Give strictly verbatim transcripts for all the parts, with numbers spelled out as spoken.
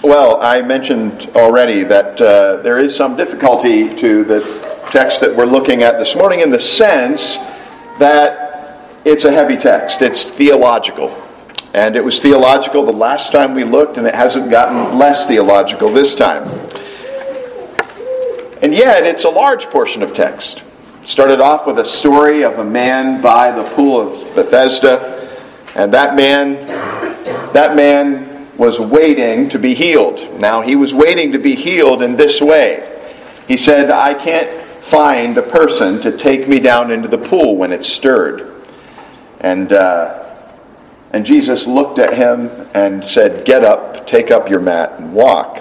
Well, I mentioned already that uh, there is some difficulty to the text that we're looking at this morning in the sense that it's a heavy text. It's theological. And it was theological the last time we looked, and it hasn't gotten less theological this time. And yet, it's a large portion of text. It started off with a story of a man by the pool of Bethesda, and that man, that man was waiting to be healed. Now, he was waiting to be healed in this way. He said, I can't find a person to take me down into the pool when it's stirred. And uh, and Jesus looked at him and said, get up, take up your mat, and walk.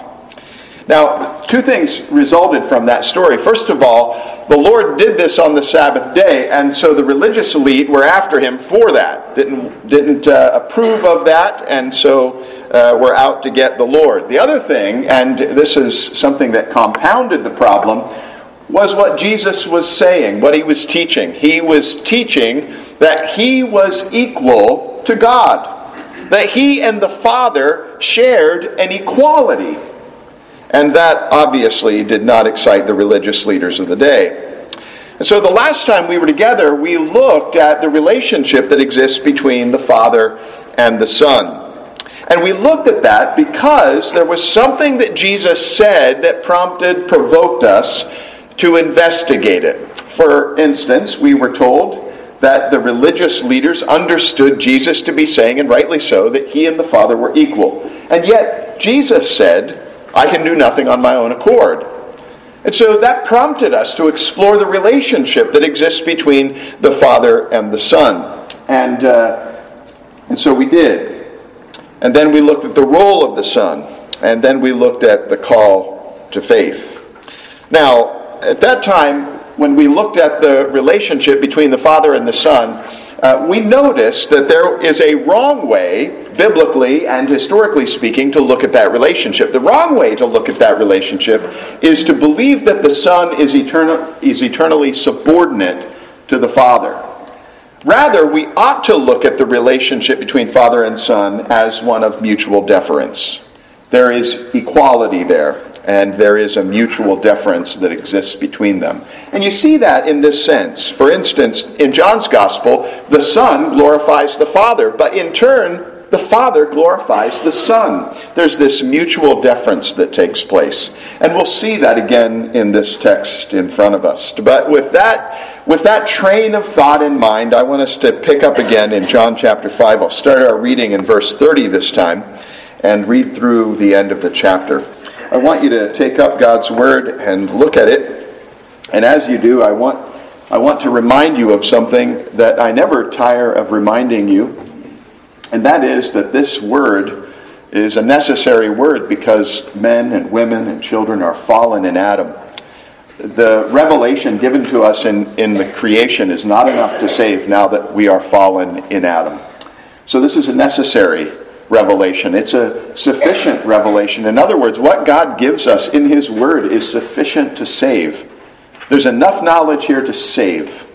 Now, two things resulted from that story. First of all, the Lord did this on the Sabbath day, and so the religious elite were after him for that. Didn't, didn't uh, approve of that, and so uh, were out to get the Lord. The other thing, and this is something that compounded the problem, was what Jesus was saying, what he was teaching. He was teaching that he was equal to God, that he and the Father shared an equality. And that obviously did not excite the religious leaders of the day. And so the last time we were together, we looked at the relationship that exists between the Father and the Son. And we looked at that because there was something that Jesus said that prompted, provoked us to investigate it. For instance, we were told that the religious leaders understood Jesus to be saying, and rightly so, that he and the Father were equal. And yet, Jesus said, I can do nothing on my own accord. And so that prompted us to explore the relationship that exists between the Father and the Son. And, uh, and so we did. And then we looked at the role of the Son. And then we looked at the call to faith. Now, at that time, when we looked at the relationship between the Father and the Son, uh, we noticed that there is a wrong way, biblically and historically speaking, to look at that relationship. The wrong way to look at that relationship is to believe that the Son is eternal, is eternally subordinate to the Father. Rather, we ought to look at the relationship between Father and Son as one of mutual deference. There is equality there, and there is a mutual deference that exists between them. And you see that in this sense. For instance, in John's Gospel, the Son glorifies the Father, but in turn, the Father glorifies the Son. There's this mutual deference that takes place. And we'll see that again in this text in front of us. But with that, with that train of thought in mind, I want us to pick up again in John chapter five. I'll start our reading in verse thirty this time and read through the end of the chapter. I want you to take up God's Word and look at it. And as you do, I want, I want to remind you of something that I never tire of reminding you. And that is that this Word is a necessary word because men and women and children are fallen in Adam. The revelation given to us in, in the creation is not enough to save now that we are fallen in Adam. So this is a necessary revelation. It's a sufficient revelation. In other words, what God gives us in His Word is sufficient to save. There's enough knowledge here to save.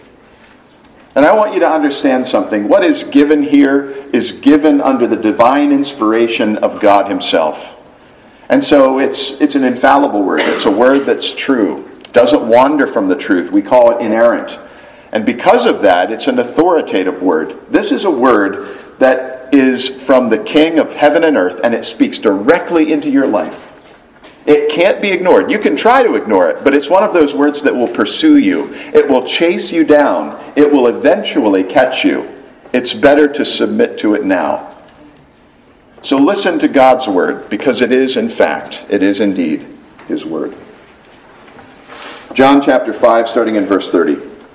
And I want you to understand something. What is given here is given under the divine inspiration of God Himself. And so it's it's an infallible word. It's a word that's true. It doesn't wander from the truth. We call it inerrant. And because of that, it's an authoritative word. This is a word that is from the King of heaven and earth, and it speaks directly into your life. It can't be ignored. You can try to ignore it, but it's one of those words that will pursue you. It will chase you down. It will eventually catch you. It's better to submit to it now. So listen to God's Word, because it is, in fact, it is indeed His Word. John chapter five, starting in verse thirty.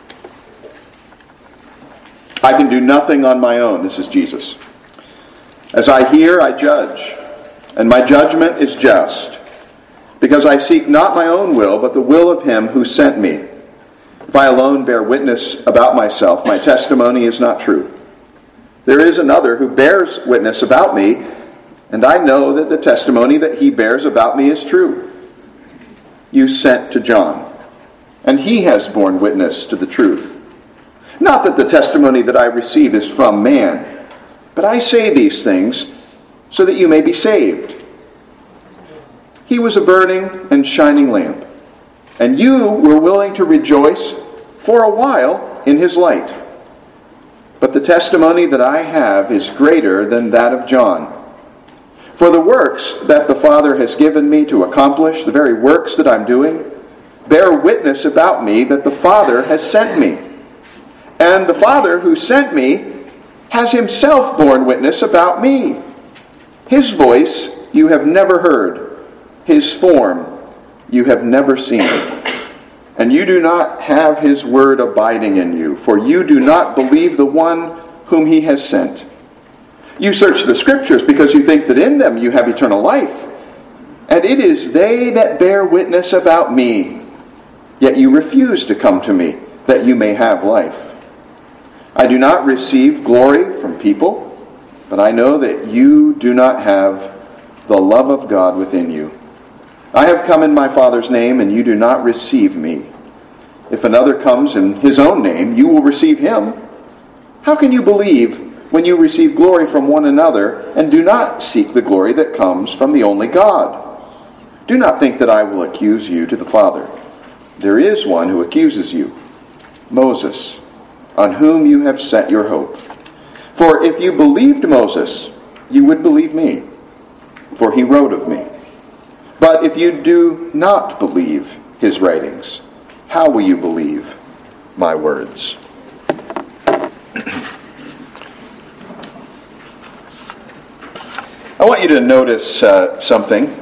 I can do nothing on my own. This is Jesus. As I hear, I judge, and my judgment is just, because I seek not my own will, but the will of Him who sent me. If I alone bear witness about myself, my testimony is not true. There is another who bears witness about me, and I know that the testimony that he bears about me is true. You sent to John, and he has borne witness to the truth. Not that the testimony that I receive is from man, but I say these things so that you may be saved. he was a burning and shining lamp, and you were willing to rejoice for a while in his light. But the testimony that I have is greater than that of John. For the works that the Father has given me to accomplish, the very works that I'm doing, bear witness about me that the Father has sent me. And the Father who sent me has himself borne witness about me. His voice you have never heard. His form you have never seen. And you do not have his word abiding in you, for you do not believe the one whom he has sent. You search the Scriptures because you think that in them you have eternal life. And it is they that bear witness about me. Yet you refuse to come to me, that you may have life. I do not receive glory from people, but I know that you do not have the love of God within you. I have come in my Father's name, and you do not receive me. If another comes in his own name, you will receive him. How can you believe when you receive glory from one another and do not seek the glory that comes from the only God? Do not think that I will accuse you to the Father. There is one who accuses you, Moses, on whom you have set your hope. For if you believed Moses, you would believe me, for he wrote of me. But if you do not believe his writings, how will you believe my words? I want you to notice uh, something,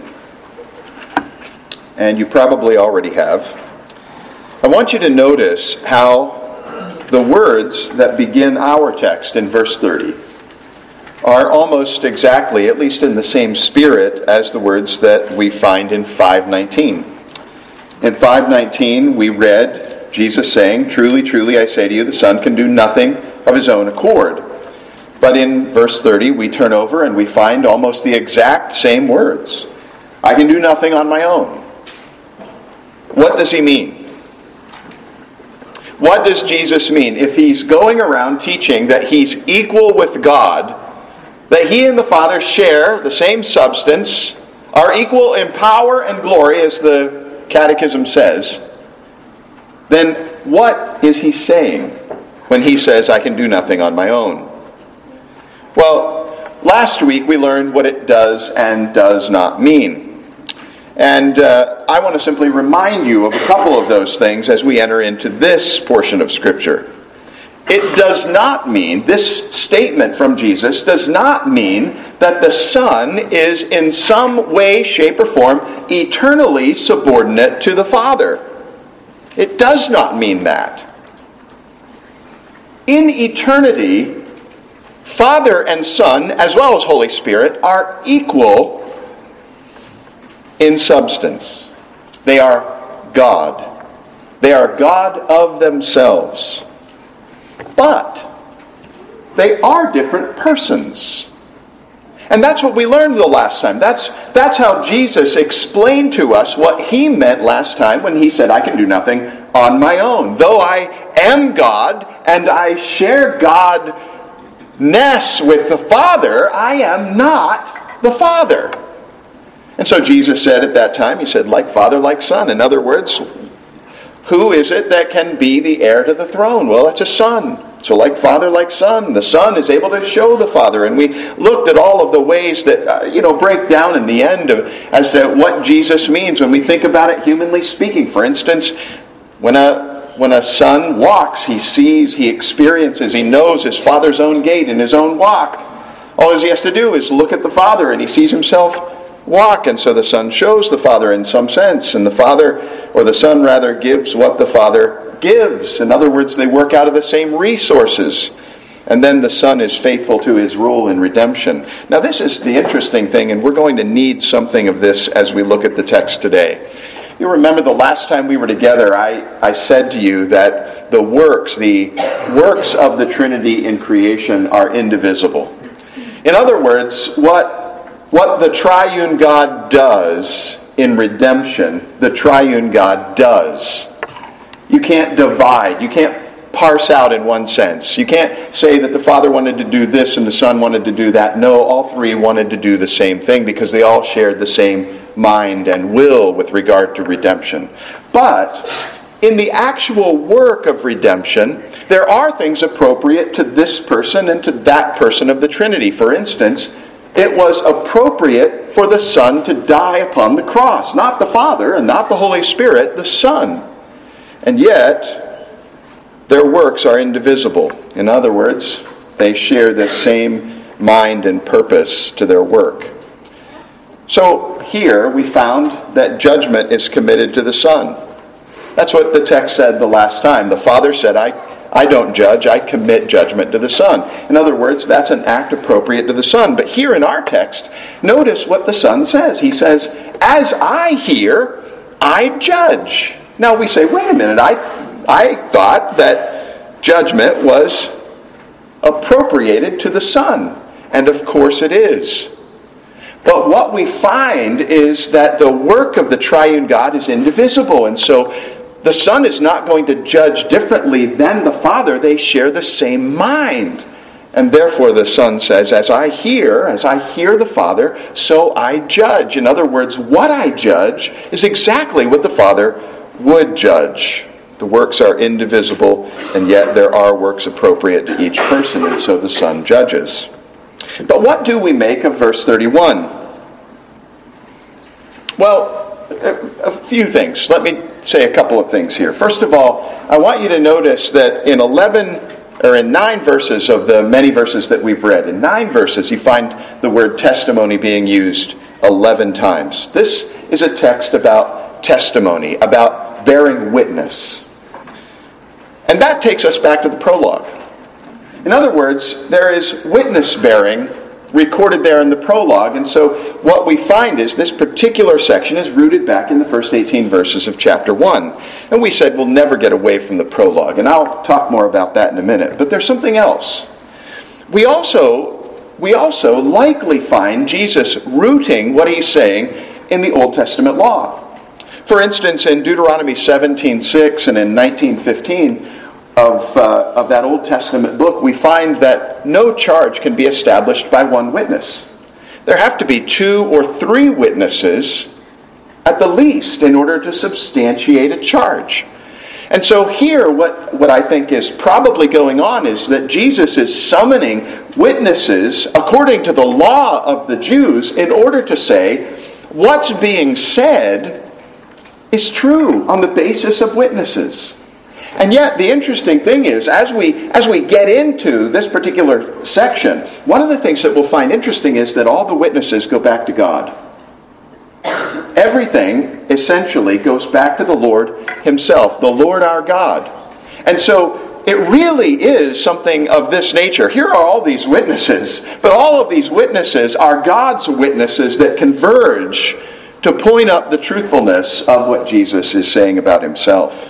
and you probably already have. I want you to notice how the words that begin our text in verse thirty are almost exactly, at least in the same spirit, as the words that we find in five nineteen. In five nineteen, we read Jesus saying, "Truly, truly, I say to you, the Son can do nothing of his own accord." But in verse thirty, we turn over and we find almost the exact same words. "I can do nothing on my own." What does he mean? What does Jesus mean? If he's going around teaching that he's equal with God, that he and the Father share the same substance, are equal in power and glory, as the Catechism says, then what is he saying when he says, "I can do nothing on my own"? Well, last week we learned what it does and does not mean. And uh, I want to simply remind you of a couple of those things as we enter into this portion of Scripture. It does not mean, this statement from Jesus does not mean that the Son is in some way, shape, or form eternally subordinate to the Father. It does not mean that. In eternity, Father and Son, as well as Holy Spirit, are equal in substance. They are God. They are God of themselves. But they are different persons. And that's what we learned the last time. That's, that's how Jesus explained to us what he meant last time when he said, "I can do nothing on my own. Though I am God and I share God-ness with the Father, I am not the Father." And so Jesus said at that time, he said, "Like Father, like Son." In other words, who is it that can be the heir to the throne? Well, it's a Son. So like Father, like Son. The Son is able to show the Father. And we looked at all of the ways that, uh, you know, break down in the end of, as to what Jesus means when we think about it humanly speaking. For instance, when a, when a son walks, he sees, he experiences, he knows his Father's own gait and his own walk. All he has to do is look at the Father and he sees himself walk, and so the Son shows the Father in some sense, and the Father, or the Son rather, gives what the Father gives. In other words, they work out of the same resources. And then the Son is faithful to his role in redemption. Now this is the interesting thing, and we're going to need something of this as we look at the text today. You remember the last time we were together, I, I said to you that the works, the works of the Trinity in creation are indivisible. In other words, what What the triune God does in redemption, the triune God does. You can't divide. You can't parse out in one sense. You can't say that the Father wanted to do this and the Son wanted to do that. No, all three wanted to do the same thing because they all shared the same mind and will with regard to redemption. But in the actual work of redemption, there are things appropriate to this person and to that person of the Trinity. For instance, it was appropriate for the Son to die upon the cross. Not the Father and not the Holy Spirit, the Son. And yet, their works are indivisible. In other words, they share the same mind and purpose to their work. So here we found that judgment is committed to the Son. That's what the text said the last time. The Father said, I, I don't judge, I commit judgment to the Son. In other words, that's an act appropriate to the Son. But here in our text, notice what the Son says. He says, as I hear, I judge. Now we say, wait a minute, I, I thought that judgment was appropriated to the Son. And of course it is. But what we find is that the work of the triune God is indivisible. And so the Son is not going to judge differently than the Father. They share the same mind. And therefore the Son says, as I hear, as I hear the Father, so I judge. In other words, what I judge is exactly what the Father would judge. The works are indivisible, and yet there are works appropriate to each person, and so the Son judges. But what do we make of verse thirty-one? Well, a, a few things. Let me say a couple of things here. First of all, I want you to notice that in eleven or in nine verses of the many verses that we've read, in nine verses you find the word testimony being used eleven times. This is a text about testimony, about bearing witness. And that takes us back to the prologue. In other words, there is witness bearing recorded there in the prologue, and so what we find is this particular section is rooted back in the first eighteen verses of chapter one. And we said we'll never get away from the prologue, and I'll talk more about that in a minute. But there's something else. We also, we also likely find Jesus rooting what he's saying in the Old Testament law. For instance, in Deuteronomy seventeen six and in nineteen fifteen, Of, uh, of that Old Testament book, we find that no charge can be established by one witness. There have to be two or three witnesses at the least in order to substantiate a charge. And so here, what, what I think is probably going on is that Jesus is summoning witnesses according to the law of the Jews in order to say what's being said is true on the basis of witnesses. And yet, the interesting thing is, as we as we get into this particular section, one of the things that we'll find interesting is that all the witnesses go back to God. Everything, essentially, goes back to the Lord himself, the Lord our God. And so, it really is something of this nature. Here are all these witnesses, but all of these witnesses are God's witnesses that converge to point up the truthfulness of what Jesus is saying about himself.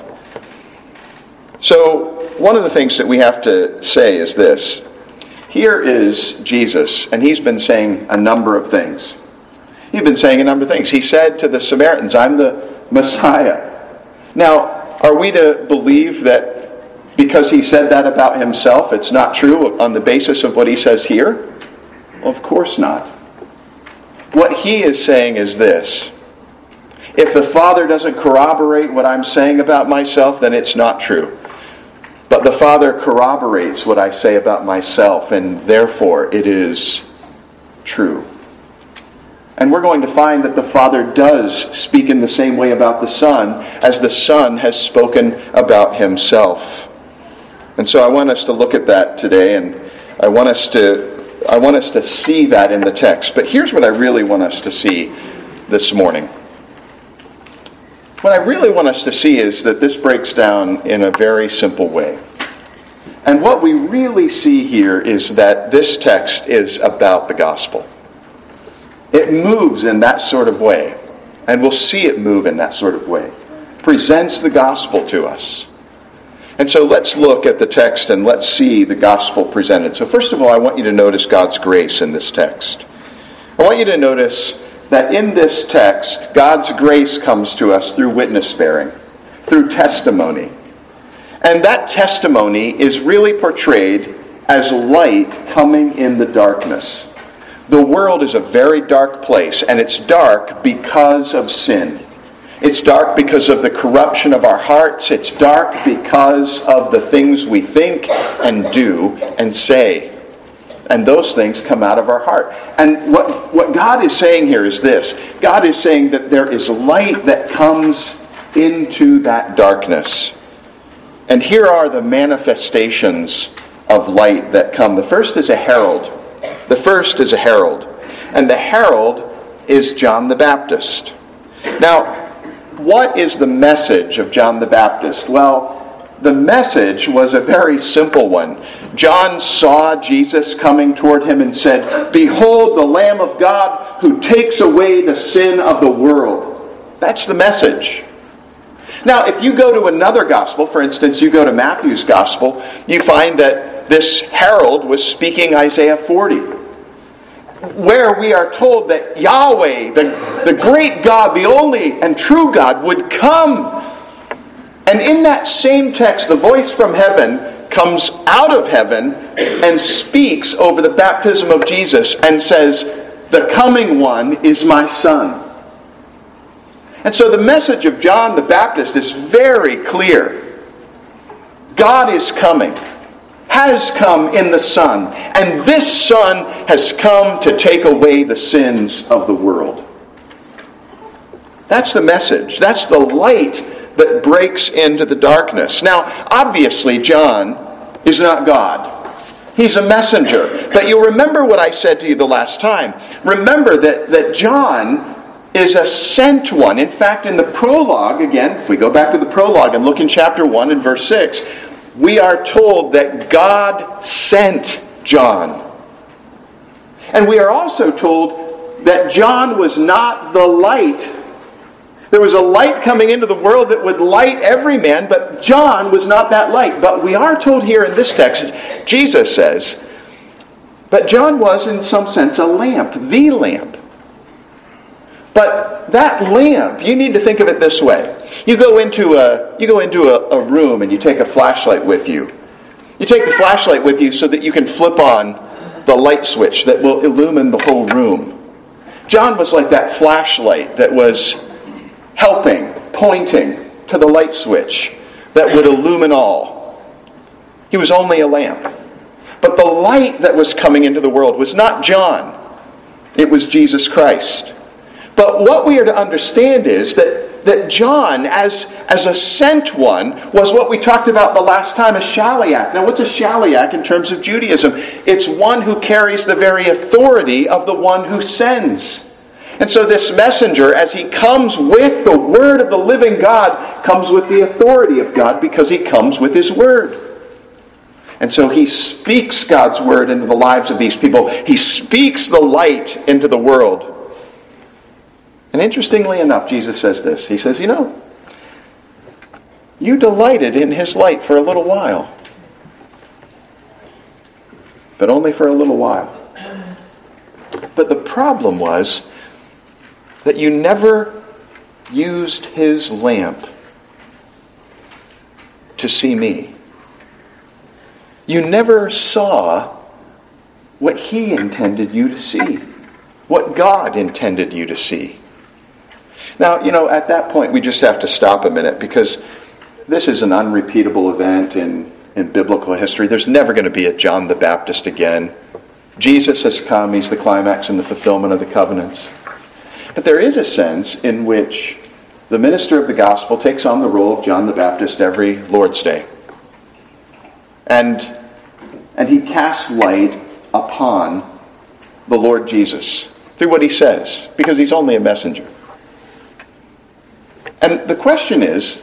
So, one of the things that we have to say is this. Here is Jesus, and he's been saying a number of things. He's been saying a number of things. He said to the Samaritans, I'm the Messiah. Now, are we to believe that because he said that about himself, it's not true on the basis of what he says here? Well, of course not. What he is saying is this. If the Father doesn't corroborate what I'm saying about myself, then it's not true. But the Father corroborates what I say about myself, and therefore it is true. And we're going to find that the Father does speak in the same way about the Son as the Son has spoken about himself. And so I want us to look at that today, and I want us to I want us to see that in the text. But here's what I really want us to see this morning. What I really want us to see is that this breaks down in a very simple way. And what we really see here is that this text is about the gospel. It moves in that sort of way. And we'll see it move in that sort of way. It presents the gospel to us. And so let's look at the text and let's see the gospel presented. So first of all, I want you to notice God's grace in this text. I want you to notice that in this text, God's grace comes to us through witness bearing, through testimony. And that testimony is really portrayed as light coming in the darkness. The world is a very dark place, and it's dark because of sin. It's dark because of the corruption of our hearts. It's dark because of the things we think and do and say. And those things come out of our heart. And what, what God is saying here is this. God is saying that there is light that comes into that darkness. And here are the manifestations of light that come. The first is a herald. The first is a herald. And the herald is John the Baptist. Now, what is the message of John the Baptist? Well, the message was a very simple one. John saw Jesus coming toward him and said, "Behold the Lamb of God who takes away the sin of the world." That's the message. Now, if you go to another gospel, for instance, you go to Matthew's gospel, you find that this herald was speaking Isaiah forty, where we are told that Yahweh, the, the great God, the only and true God, would come. And in that same text, the voice from heaven comes out of heaven and speaks over the baptism of Jesus and says, "The coming one is my Son." And so the message of John the Baptist is very clear. God is coming, has come in the Son, and this Son has come to take away the sins of the world. That's the message. That's the light that breaks into the darkness. Now, obviously, John is not God. He's a messenger. But you'll remember what I said to you the last time. Remember that, that John is a sent one. In fact, in the prologue, again, if we go back to the prologue and look in chapter one and verse six, we are told that God sent John. And we are also told that John was not the light. There was a light coming into the world that would light every man, but John was not that light. But we are told here in this text, Jesus says, but John was in some sense a lamp, the lamp. But that lamp, you need to think of it this way. You go into a you go into a, a room and you take a flashlight with you. You take the flashlight with you so that you can flip on the light switch that will illumine the whole room. John was like that flashlight that was helping, pointing to the light switch that would illumine all. He was only a lamp. But the light that was coming into the world was not John. It was Jesus Christ. But what we are to understand is that, that John, as, as a sent one, was what we talked about the last time, a shaliach. Now, what's a shaliach in terms of Judaism? It's one who carries the very authority of the one who sends. And so this messenger, as he comes with the word of the living God, comes with the authority of God because he comes with his word. And so he speaks God's word into the lives of these people. He speaks the light into the world. And interestingly enough, Jesus says this. He says, you know, you delighted in his light for a little while. But only for a little while. But the problem was that you never used his lamp to see me. You never saw what he intended you to see. What God intended you to see. Now, you know, at that point, we just have to stop a minute because this is an unrepeatable event in, in biblical history. There's never going to be a John the Baptist again. Jesus has come. He's the climax and the fulfillment of the covenants. But there is a sense in which the minister of the gospel takes on the role of John the Baptist every Lord's Day. And, and he casts light upon the Lord Jesus through what he says, because he's only a messenger. And the question is,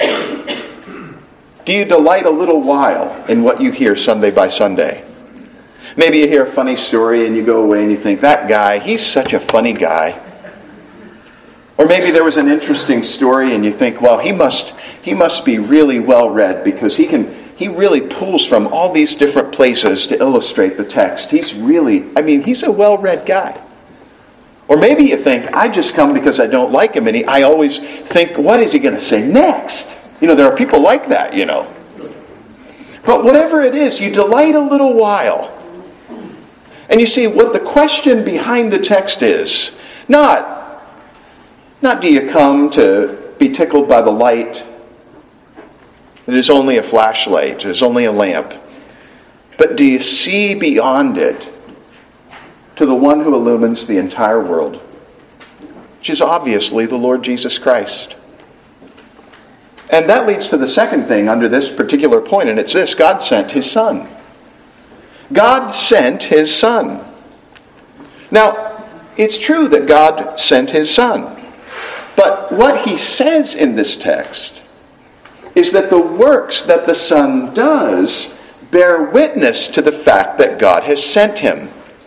do you delight a little while in what you hear Sunday by Sunday? Maybe you hear a funny story and you go away and you think, that guy, he's such a funny guy. Or maybe there was an interesting story and you think, well, he must he must be really well read because he can he really pulls from all these different places to illustrate the text. He's really, I mean, he's a well-read guy. Or maybe you think, I just come because I don't like him, and he, I always think, what is he going to say next? You know, there are people like that, you know. But whatever it is, you delight a little while. And you see, what the question behind the text is, not, not do you come to be tickled by the light? It is only a flashlight. It is only a lamp. But do you see beyond it to the one who illumines the entire world, which is obviously the Lord Jesus Christ? And that leads to the second thing under this particular point, and it's this: God sent His Son. God sent His Son. Now, it's true that God sent His Son. But what He says in this text is that the works that the Son does bear witness to the fact that God has sent Him.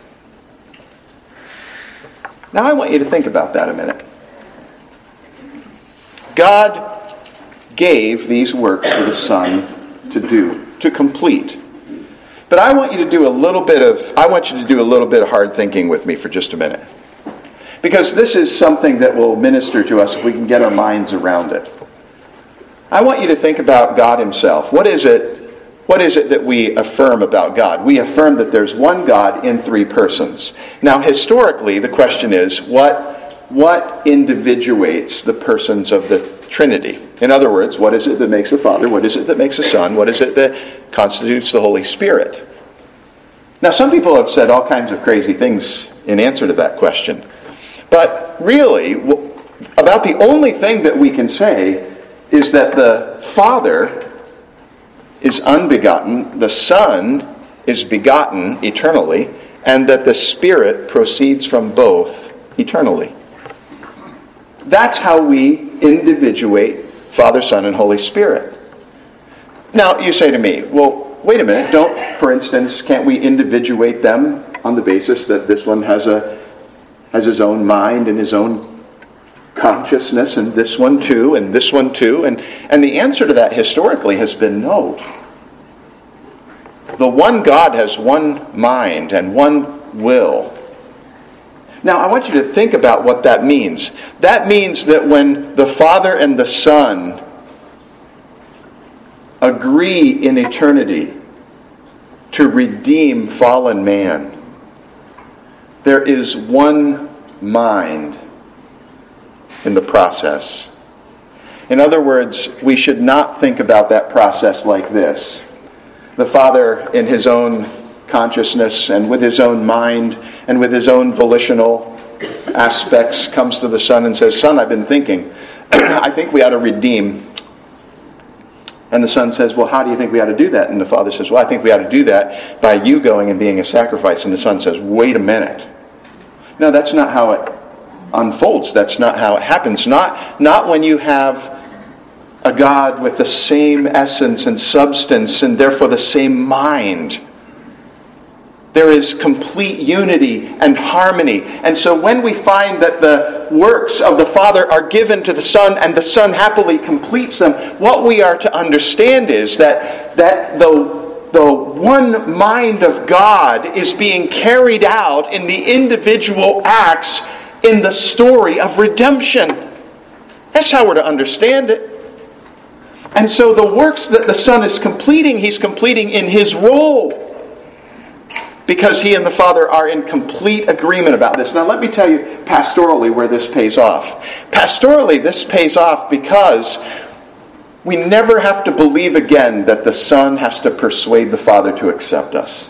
Now I want you to think about that a minute. God gave these works for the Son to do, to complete. But I want you to do a little bit of, I want you to do a little bit of hard thinking with me for just a minute. Because this is something that will minister to us if we can get our minds around it. I want you to think about God Himself. What is it, what is it that we affirm about God? We affirm that there's one God in three persons. Now, historically, the question is, what, what individuates the persons of the Trinity? In other words, what is it that makes the Father? What is it that makes the Son? What is it that constitutes the Holy Spirit? Now, some people have said all kinds of crazy things in answer to that question. But really, about the only thing that we can say is that the Father is unbegotten, the Son is begotten eternally, and that the Spirit proceeds from both eternally. That's how we individuate Father, Son, and Holy Spirit. Now, you say to me, well, wait a minute, don't, for instance, can't we individuate them on the basis that this one has a has his own mind and his own consciousness, and this one too, and this one too? And, and the answer to that historically has been no. The one God has one mind and one will. Now, I want you to think about what that means. That means that when the Father and the Son agree in eternity to redeem fallen man, there is one mind in the process. In other words, we should not think about that process like this. The Father, in His own consciousness and with His own mind and with His own volitional aspects, comes to the Son and says, Son, I've been thinking. I think we ought to redeem. And the Son says, well, how do you think we ought to do that? And the Father says, well, I think we ought to do that by you going and being a sacrifice. And the Son says, wait a minute. No, that's not how it unfolds. That's not how it happens. Not, not when you have a God with the same essence and substance and therefore the same mind. There is complete unity and harmony. And so when we find that the works of the Father are given to the Son and the Son happily completes them, what we are to understand is that, that the The one mind of God is being carried out in the individual acts in the story of redemption. That's how we're to understand it. And so the works that the Son is completing, He's completing in His role, because He and the Father are in complete agreement about this. Now let me tell you pastorally where this pays off. Pastorally, this pays off because we never have to believe again that the Son has to persuade the Father to accept us.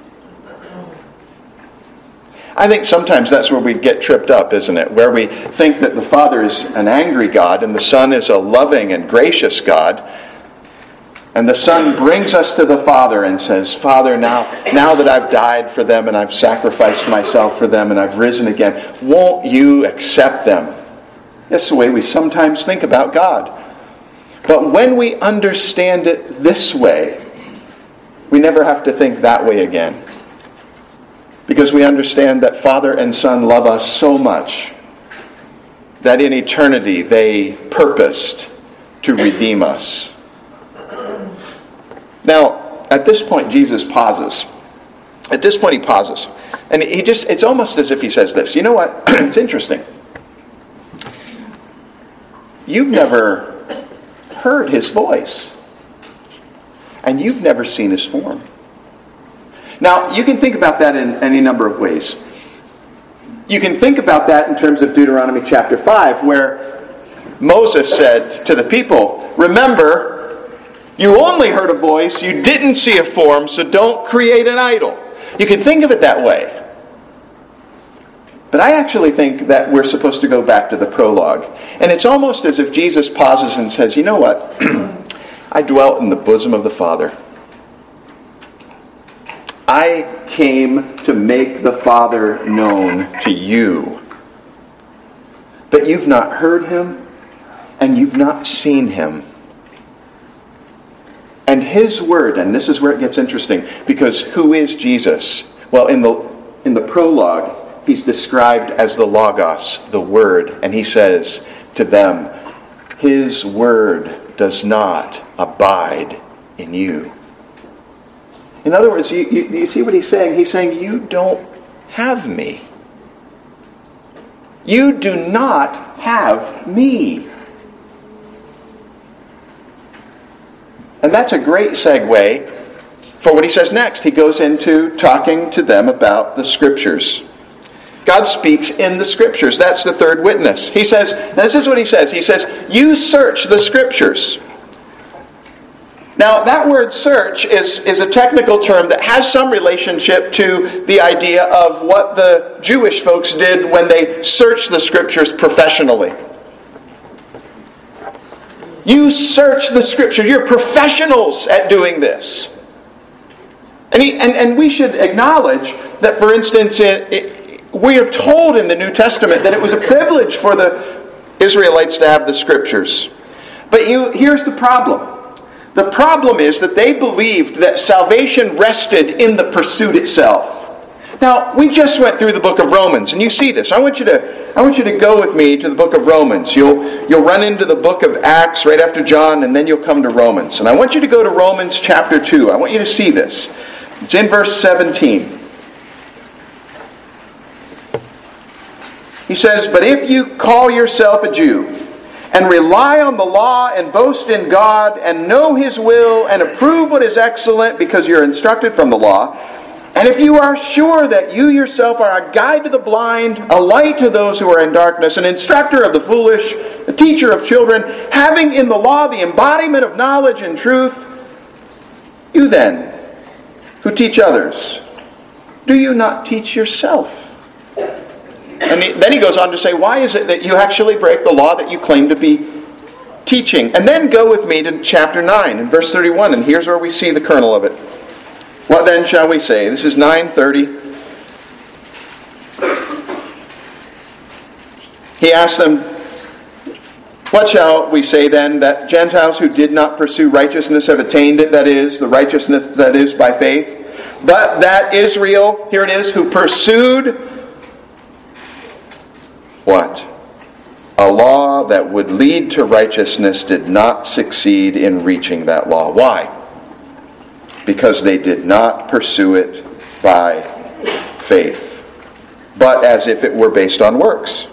I think sometimes that's where we get tripped up, isn't it? Where we think that the Father is an angry God and the Son is a loving and gracious God. And the Son brings us to the Father and says, Father, now, now that I've died for them and I've sacrificed myself for them and I've risen again, won't you accept them? That's the way we sometimes think about God. But when we understand it this way, we never have to think that way again. Because we understand that Father and Son love us so much that in eternity they purposed to redeem us. Now, at this point, Jesus pauses. At this point, He pauses. And he just, it's almost as if He says this. You know what? It's interesting. You've never heard His voice. And you've never seen His form. Now, you can think about that in any number of ways. You can think about that in terms of Deuteronomy chapter five, where Moses said to the people, remember, you only heard a voice, you didn't see a form, so don't create an idol. You can think of it that way. But I actually think that we're supposed to go back to the prologue. And it's almost as if Jesus pauses and says, you know what? I dwelt in the bosom of the Father. I came to make the Father known to you. But you've not heard him, and you've not seen him. And his word, and this is where it gets interesting, because who is Jesus? Well, in the in the prologue, he's described as the Logos, the Word. And he says to them, his word does not abide in you. In other words, you, you, you see what he's saying? He's saying, you don't have me. You do not have me. And that's a great segue for what he says next. He goes into talking to them about the Scriptures. God speaks in the Scriptures. That's the third witness. He says, now this is what he says. He says, you search the Scriptures. Now, that word search is, is a technical term that has some relationship to the idea of what the Jewish folks did when they searched the Scriptures professionally. You search the Scripture. You're professionals at doing this. And, he, and, and we should acknowledge that, for instance, it, it, we are told in the New Testament that it was a privilege for the Israelites to have the Scriptures. But you, here's the problem. The problem is that they believed that salvation rested in the pursuit itself. Now, we just went through the book of Romans, and you see this. I want you to, I want you to go with me to the book of Romans. You'll, you'll run into the book of Acts right after John, and then you'll come to Romans. And I want you to go to Romans chapter two. I want you to see this. It's in verse seventeen. He says, but if you call yourself a Jew, and rely on the law and boast in God and know his will and approve what is excellent because you're instructed from the law, and if you are sure that you yourself are a guide to the blind, a light to those who are in darkness, an instructor of the foolish, a teacher of children, having in the law the embodiment of knowledge and truth, you then, who teach others, do you not teach yourself? And he, then he goes on to say, why is it that you actually break the law that you claim to be teaching? And then go with me to chapter nine and verse thirty-one, and here's where we see the kernel of it. What then shall we say? This is nine thirty. He asks them, what shall we say then? That Gentiles who did not pursue righteousness have attained it, that is, the righteousness that is by faith. But that Israel, here it is, who pursued what? A law that would lead to righteousness did not succeed in reaching that law. Why? Because they did not pursue it by faith, but as if it were based on works.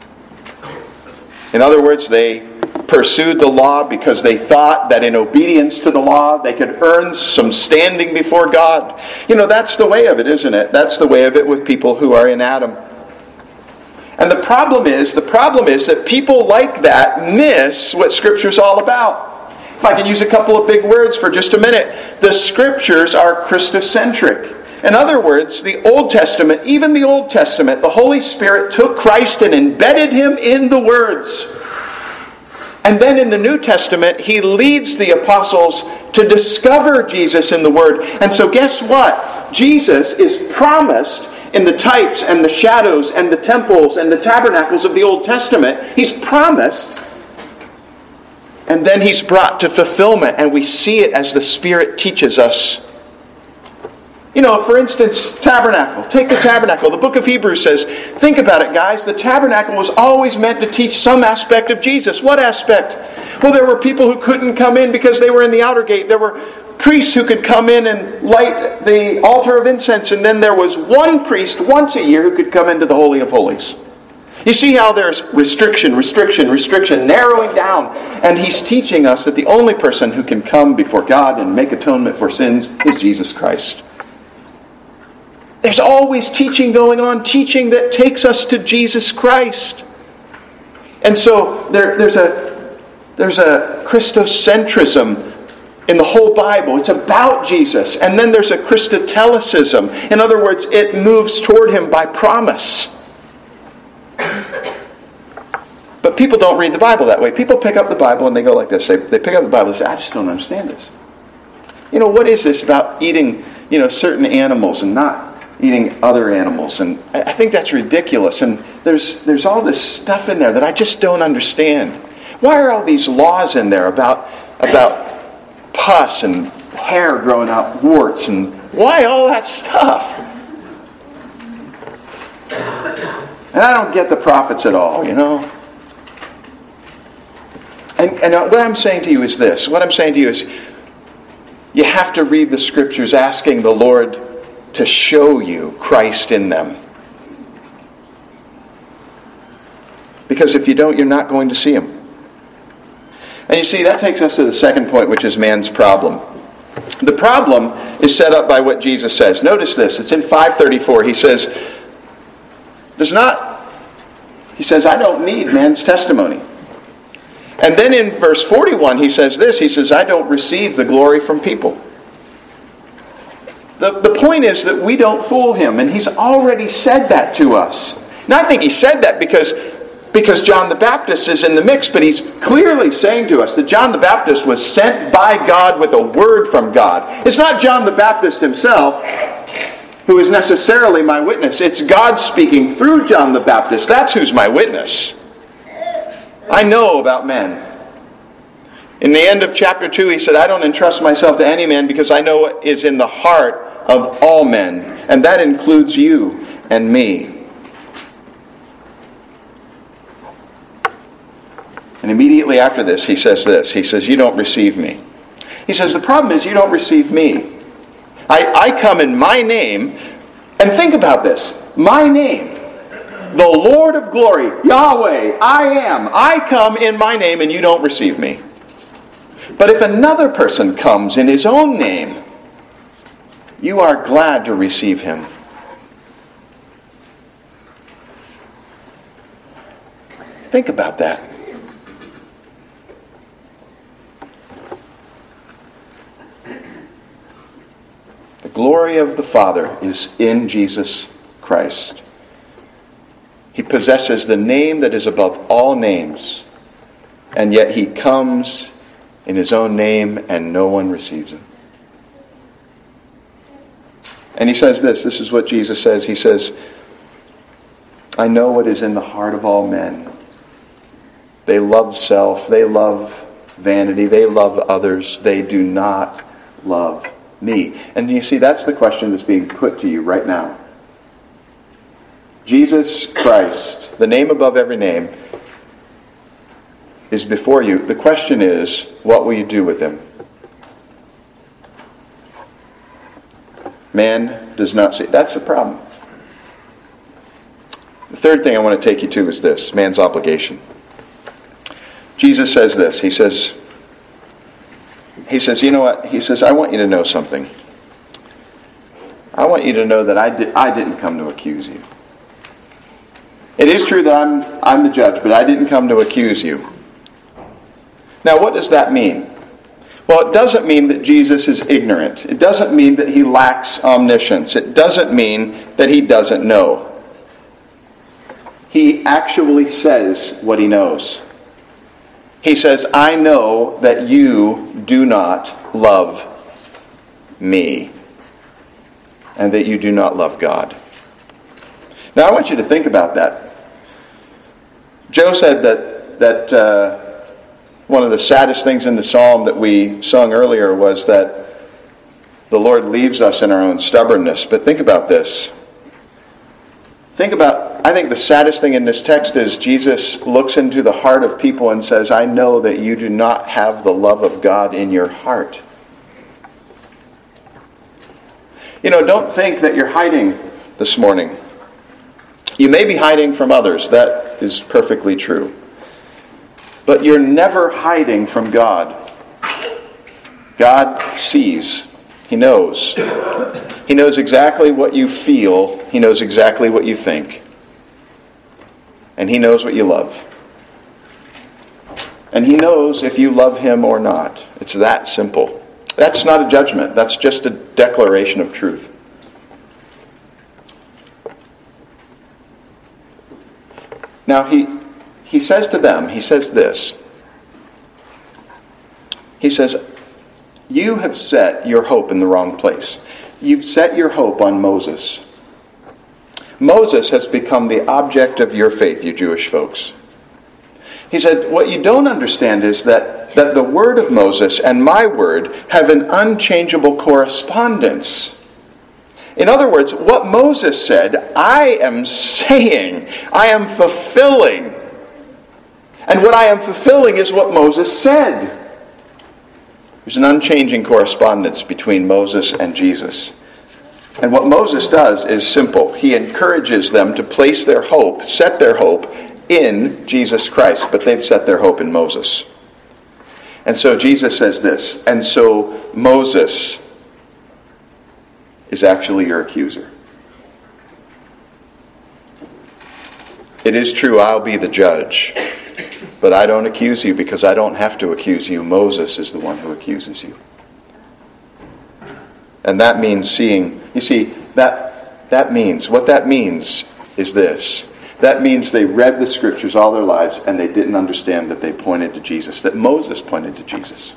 In other words, they pursued the law because they thought that in obedience to the law they could earn some standing before God. You know, that's the way of it, isn't it? That's the way of it with people who are in Adam. And the problem is, the problem is that people like that miss what Scripture's all about. If I can use a couple of big words for just a minute. The Scriptures are Christocentric. In other words, the Old Testament, even the Old Testament, the Holy Spirit took Christ and embedded him in the words. And then in the New Testament, he leads the apostles to discover Jesus in the Word. And so guess what? Jesus is promised in the types and the shadows and the temples and the tabernacles of the Old Testament. He's promised. And then he's brought to fulfillment. And we see it as the Spirit teaches us. You know, for instance, tabernacle. Take the tabernacle. The book of Hebrews says, think about it, guys. The tabernacle was always meant to teach some aspect of Jesus. What aspect? Well, there were people who couldn't come in because they were in the outer gate. There were priests who could come in and light the altar of incense. And then there was one priest once a year who could come into the Holy of Holies. You see how there's restriction, restriction, restriction, narrowing down. And he's teaching us that the only person who can come before God and make atonement for sins is Jesus Christ. There's always teaching going on, teaching that takes us to Jesus Christ. And so there, there's a there's a Christocentrism in the whole Bible. It's about Jesus. And then there's a Christotelicism. In other words, it moves toward him by promise. But people don't read the Bible that way. People pick up the Bible and they go like this. They, they pick up the Bible and say, I just don't understand this. You know, what is this about eating, you know, certain animals and not eating other animals? And I, I think that's ridiculous. And there's there's all this stuff in there that I just don't understand. Why are all these laws in there about about pus and hair growing out warts, and why all that stuff? And I don't get the prophets at all, you know. And, and what I'm saying to you is this. What I'm saying to you is you have to read the Scriptures asking the Lord to show you Christ in them. Because if you don't, you're not going to see him. And you see, that takes us to the second point, which is man's problem. The problem is set up by what Jesus says. Notice this. It's in five thirty-four. He says, does not, he says, I don't need man's testimony. And then in verse forty-one, he says this. He says, I don't receive the glory from people. The, the point is that we don't fool him. And he's already said that to us. Now, I think he said that because Because John the Baptist is in the mix, but he's clearly saying to us that John the Baptist was sent by God with a word from God. It's not John the Baptist himself who is necessarily my witness. It's God speaking through John the Baptist. That's who's my witness. I know about men. In the end of chapter two, he said, I don't entrust myself to any man because I know what is in the heart of all men. And that includes you and me. And immediately after this, he says this. He says, you don't receive me. He says, the problem is you don't receive me. I, I come in my name. And think about this. My name. The Lord of glory. Yahweh. I am. I come in my name and you don't receive me. But if another person comes in his own name, you are glad to receive him. Think about that. The glory of the Father is in Jesus Christ. He possesses the name that is above all names, and yet he comes in his own name and no one receives him. And he says this, this is what Jesus says. He says, I know what is in the heart of all men. They love self, they love vanity, they love others, they do not love me. And you see, that's the question that's being put to you right now. Jesus Christ, the name above every name, is before you. The question is, what will you do with him? Man does not see. That's the problem. The third thing I want to take you to is this, man's obligation. Jesus says this. He says, He says, you know what? He says, I want you to know something. I want you to know that I, di- I didn't come to accuse you. It is true that I'm, I'm the judge, but I didn't come to accuse you. Now, what does that mean? Well, it doesn't mean that Jesus is ignorant. It doesn't mean that he lacks omniscience. It doesn't mean that he doesn't know. He actually says what he knows. He says, I know that you do not love me and that you do not love God. Now, I want you to think about that. Joe said that that uh, one of the saddest things in the psalm that we sung earlier was that the Lord leaves us in our own stubbornness. But think about this. Think about, I think the saddest thing in this text is Jesus looks into the heart of people and says, I know that you do not have the love of God in your heart. You know, don't think that you're hiding this morning. You may be hiding from others. That is perfectly true. But you're never hiding from God. God sees. He knows. He knows exactly what you feel. He knows exactly what you think. And he knows what you love. And he knows if you love him or not. It's that simple. That's not a judgment. That's just a declaration of truth. Now, he, he says to them, he says this. He says, you have set your hope in the wrong place. You've set your hope on Moses. Moses has become the object of your faith, you Jewish folks. He said, what you don't understand is that, that the word of Moses and my word have an unchangeable correspondence. In other words, what Moses said, I am saying, I am fulfilling. And what I am fulfilling is what Moses said. There's an unchanging correspondence between Moses and Jesus. And what Moses does is simple. He encourages them to place their hope, set their hope in Jesus Christ. But they've set their hope in Moses. And so Jesus says this, and so Moses is actually your accuser. It is true, I'll be the judge. But I don't accuse you because I don't have to accuse you. Moses is the one who accuses you. And that means seeing, you see, that that means, what that means is this. That means they read the scriptures all their lives and they didn't understand that they pointed to Jesus, that Moses pointed to Jesus.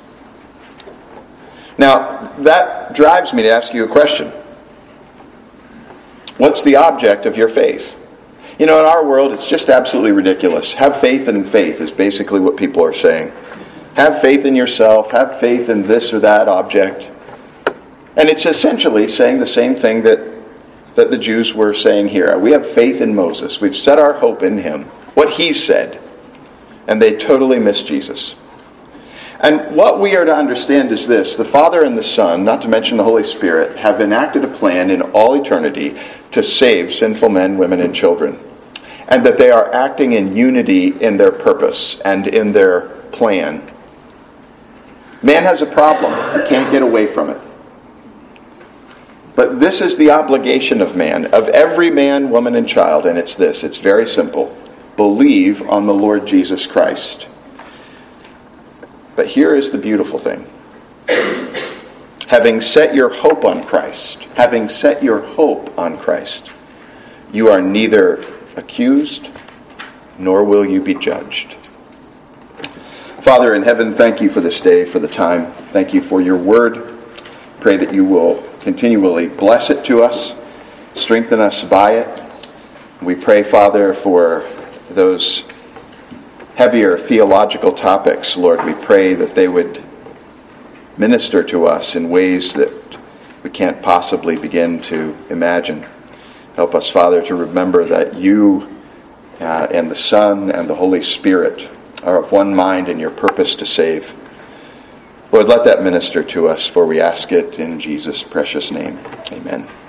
Now, that drives me to ask you a question. What's the object of your faith? You know, in our world, it's just absolutely ridiculous. Have faith in faith is basically what people are saying. Have faith in yourself. Have faith in this or that object. And it's essentially saying the same thing that, that the Jews were saying here. We have faith in Moses. We've set our hope in him. What he said. And they totally miss Jesus. And what we are to understand is this. The Father and the Son, not to mention the Holy Spirit, have enacted a plan in all eternity to save sinful men, women, and children. And that they are acting in unity in their purpose and in their plan. Man has a problem. He can't get away from it. But this is the obligation of man, of every man, woman, and child, and it's this. It's very simple. Believe on the Lord Jesus Christ. But here is the beautiful thing. Having set your hope on Christ, having set your hope on Christ, you are neither accused, nor will you be judged. Father in heaven, thank you for this day, for the time. Thank you for your word. Pray that you will continually bless it to us, strengthen us by it. We pray, Father, for those heavier theological topics, Lord. We pray that they would minister to us in ways that we can't possibly begin to imagine. Help us, Father, to remember that you uh, and the Son and the Holy Spirit are of one mind in your purpose to save. Lord, let that minister to us, for we ask it in Jesus' precious name. Amen.